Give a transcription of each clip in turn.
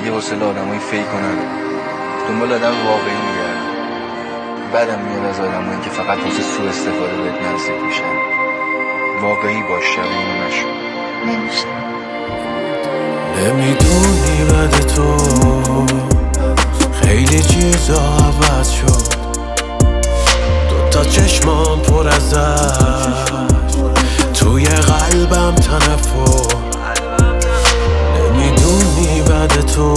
دیگه حوصله آدمای فیک رو ندارم. دنبال آدم واقعی میگردم. بعدم میاد از آدمایی که فقط واسه سوء استفاده بهت نزدیک میشن. واقعی باش، شبیه نشو. نمیشه. نمیدونی بعد تو خیلی چیزا عوض شد. دوتا چشمام پر از اشک، توی قلبم تنفر. نمیدونی بعد تو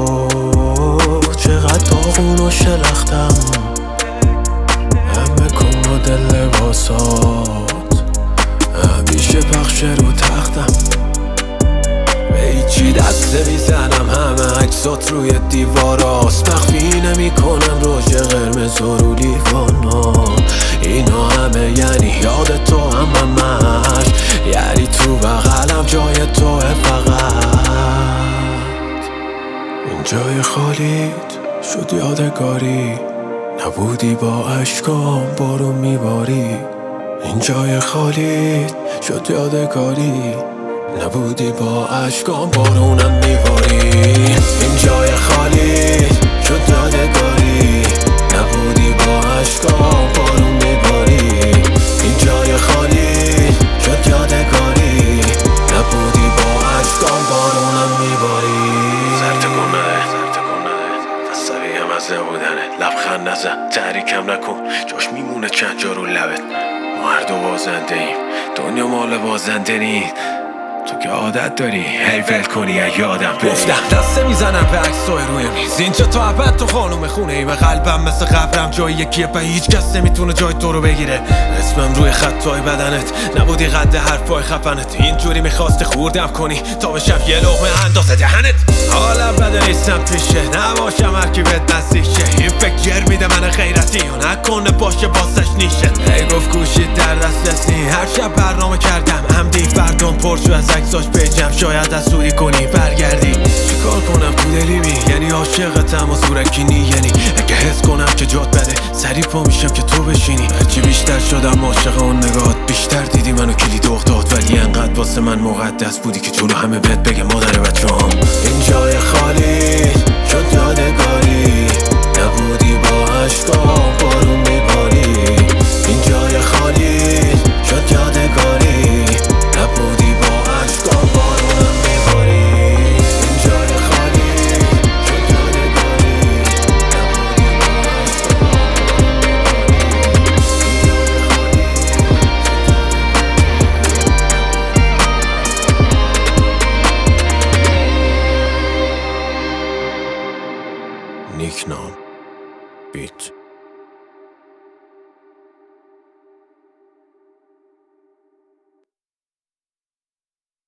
چقدر داغون و شلختم. همه کمد لباسات همیشه پخش رو تختم. به هیچی دست میزنم، همه عکسات روی دیواراست. مخفی نمی کنم روژ قرمز و رو لیوانا. اینا همه یعنی یاد تو، همش یعنی تو بغلم جای توه. فقط این جای خالیت شد یادگاری، نبودی با اشکام بارون میباری. این جای خالیت شد یادگاری، نبودی با اشکام بارونم میباری. این جای خالی شد یادگاری، نبودی با اشکام بارون میباری. این جای خالی شد یادگاری، نبودی با اشکام بارونم میباری. زرتکونه دستوی هم از نبودنه، لبخند نزن تحریکم نکن، جاش میمونه چند جا رو لبت. ما هر دو بازنده ایم، دنیا مال بازنده نیست. تو که عادت داری هی ول کنی یادم بری. گفتم دسته میزنم به عکسای روی میز، اینجا تا ابد تو خانوم خونه ای. به قلبم مثل قبرم جای یکیه و هیچ کس نمیتونه جای تو رو بگیره. اسمم روی خطای بدنت، نبودی قد حرفای خفنت. اینجوری میخواستی خوردم کنی تا بشم یه لقمه اندازه دهنت. حالا بده نیستم پیشه، نباشم هرکی بهت نزدیکه. این فکر جر میده من غیرتی و نکنه باشه باسش نیشه. هی گفت گوشید در دست نی، هر شب برنامه کردم عمدی فردام پرشو از عکساش بجم. شاید از سوری کنی برگردی، چیکار کنم تو دلی بی یعنی عاشقتم و زورکی یعنی اگه حس کنم که جات بده سری پا میشم که تو بشینی. هرچی بیشتر شدم عاشق اون نگات، بیشتر دیدی منو کلید داد. ولی انقدر واسه من مقدس بودی که جلو همه بهت بگم مادر بچه‌ام. این جای خالی شد یادگاری، نبودی با اشکام بارون میباری. این جای خالی شد یادگاری، نبودی با اشکام بارونم میباری. این جای خالی شد یادگاری، نبودی با اشکام نیکنام بیت.